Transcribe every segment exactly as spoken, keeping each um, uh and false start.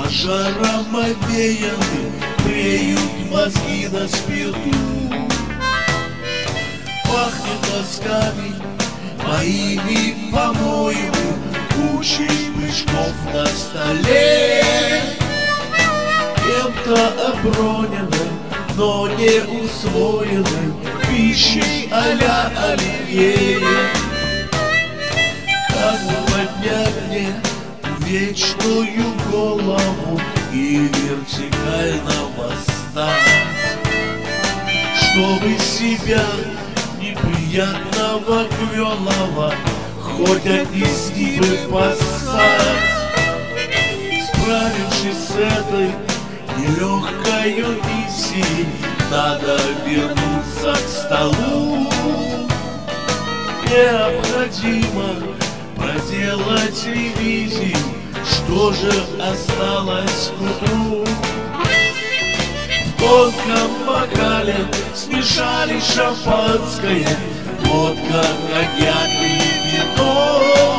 Пожаром овеяны, бреют мозги на спирту. Пахнет мозгами моими, по-моему, кучей мешков на столе. Кем-то оброненной, но не усвоенной пищей а-ля оливье. Как бы поднять мне вечную голову и вертикально восстать, чтобы себя неприятного квелого хоть отнести бы поссать. Справившись с этой нелегкою миссией, надо вернуться к столу. Необходимо проделать ревизию, что же осталось к утру. В тонком бокале смешали шампанское, водка, коньяк и вино.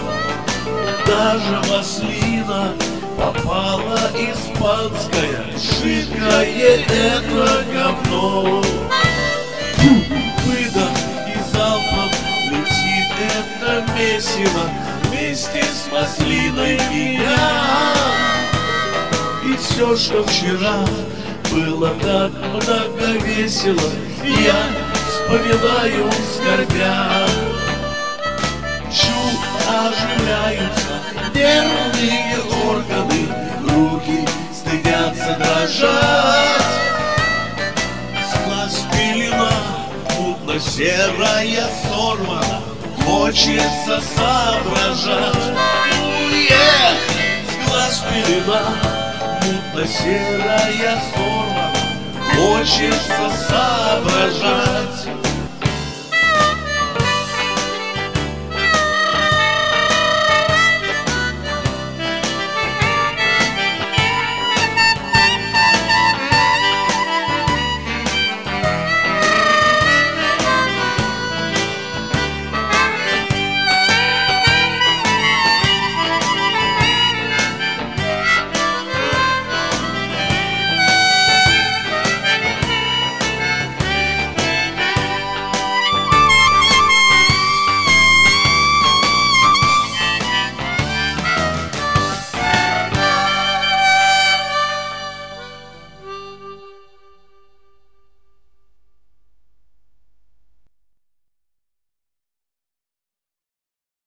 Даже маслина попала испанская, жидкое это говно. Выдох и залпом летит это месиво вместе с маслиной меня. И все, что вчера было так много весело, я вспоминаю скорбя. Чу оживляются нервные органы, руки стыдятся дрожать. С глаз пелена мутно-серая сорвана, хочется соображать. Уех! С глаз пелена мутно-серая сорвана, хочется соображать.